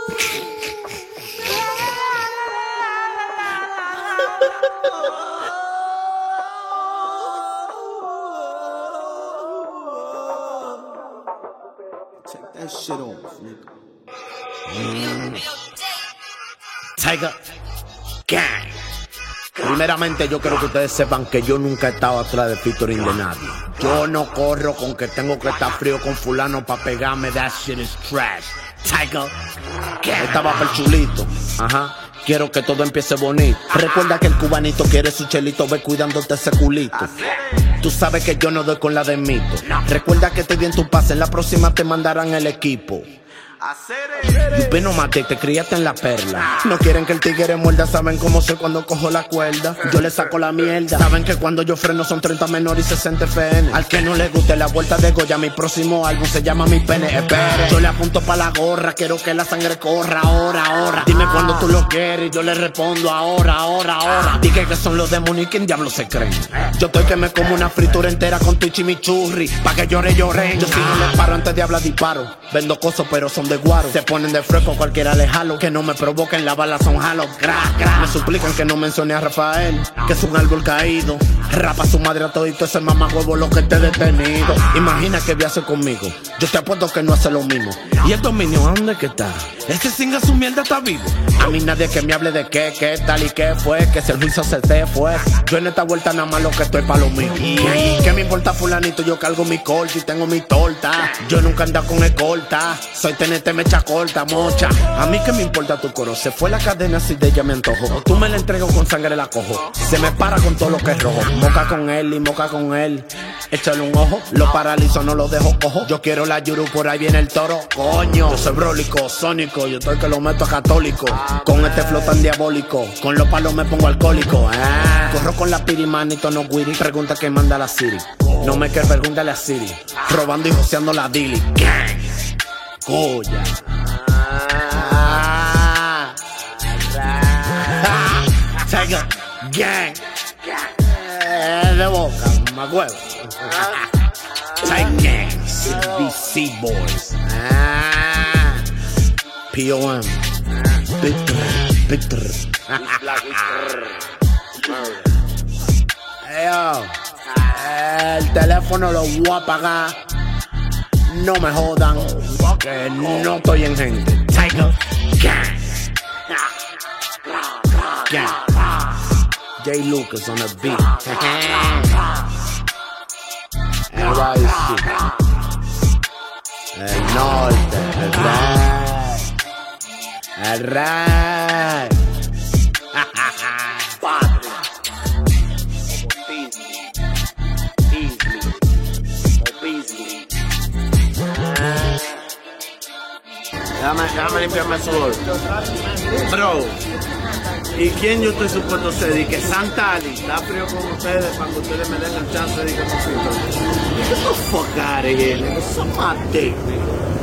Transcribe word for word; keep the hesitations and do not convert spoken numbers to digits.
Take that shit off, nigga. Mm. Tiger Gang. Primeramente yo quiero que ustedes sepan que yo nunca he estado atrás de featuring de nadie. Yo no corro con que tengo que estar frío con fulano pa' pegarme. That shit is trash. Tiger Gang. Estaba per chulito. Ajá. Quiero que todo empiece bonito. Recuerda que el cubanito quiere su chelito. Ve cuidándote ese culito. Tú sabes que yo no doy con la de mito. Recuerda que te di en tu pase. En la próxima te mandarán el equipo. Y no mate, te criaste en la perla. No quieren que el tigre muerda. Saben cómo soy cuando cojo la cuerda. Yo le saco la mierda. Saben que cuando yo freno son treinta menores y sesenta F N. Al que no le guste la vuelta de Goya, mi próximo álbum se llama Mi Pene. Espere, yo le apunto pa' la gorra. Quiero que la sangre corra, ahora, ahora. Dime cuando tú lo quieres y yo le respondo ahora, ahora, ahora. Dije que son los demonios y quién diablo se creen. Yo estoy que me como una fritura entera con tu chimichurri. Pa' que llore, llore. Yo si no le paro antes de hablar disparo. Vendo cosas pero son de guaro. Se ponen de fresco, cualquiera le jalo. Que no me provoquen, las balas son jalo. Gra, gra. Me suplican que no mencione a Rafael, que es un árbol caído. Rapa a su madre a todito ese mamagüevo lo que esté detenido. Imagina que viaje conmigo. Yo te apuesto que no hace lo mismo. ¿Y el dominio a dónde que está? Ese singa su mierda está vivo. A mí nadie que me hable de qué, qué tal y qué fue. Que si el juicio se te fue. Yo en esta vuelta nada más lo que estoy pa' lo mío. ¿Qué, qué me importa fulanito? Yo cargo mi corte y tengo mi torta. Yo nunca ando con escolta. Soy tenente mecha corta, mocha. A mí que me importa tu coro. Se fue la cadena si de ella me antojo. O tú me la entrego con sangre la cojo. Se me para con todo lo que es rojo. Moca con él y moca con él. Échale un ojo, lo paralizo, no lo dejo cojo. Yo quiero la yuru, por ahí viene el toro. Coño, yo soy brólico, sónico. Yo estoy que lo meto a católico. Con este flow tan diabólico. Con los palos me pongo alcohólico. Ah. Corro con la pirimanito, no guiri. Pregunta que manda la Siri. No me quieres, pregúntale a Siri. Robando y joseando la Dili. Gang. Goya. Ah. Tiger Gang. Eh, de boca, más huevo. Tiger Gang. C B C Boys. Ah. P O M. Victor. Victor. Hey, yo. El teléfono lo voy a apagar. No me jodan, que no estoy en gente. Tiger Gang. Gang. J. Lucas on the beat. N Y C. El norte, el rey. El rey. Déjame, déjame limpiarme el sudor. Bro, ¿y quién yo estoy supuesto a ser? Y que Santa Ali está frío con ustedes para que ustedes me den el chance de que me sientan. Get the fuck out of here, nigga. Suck my dick, nigga.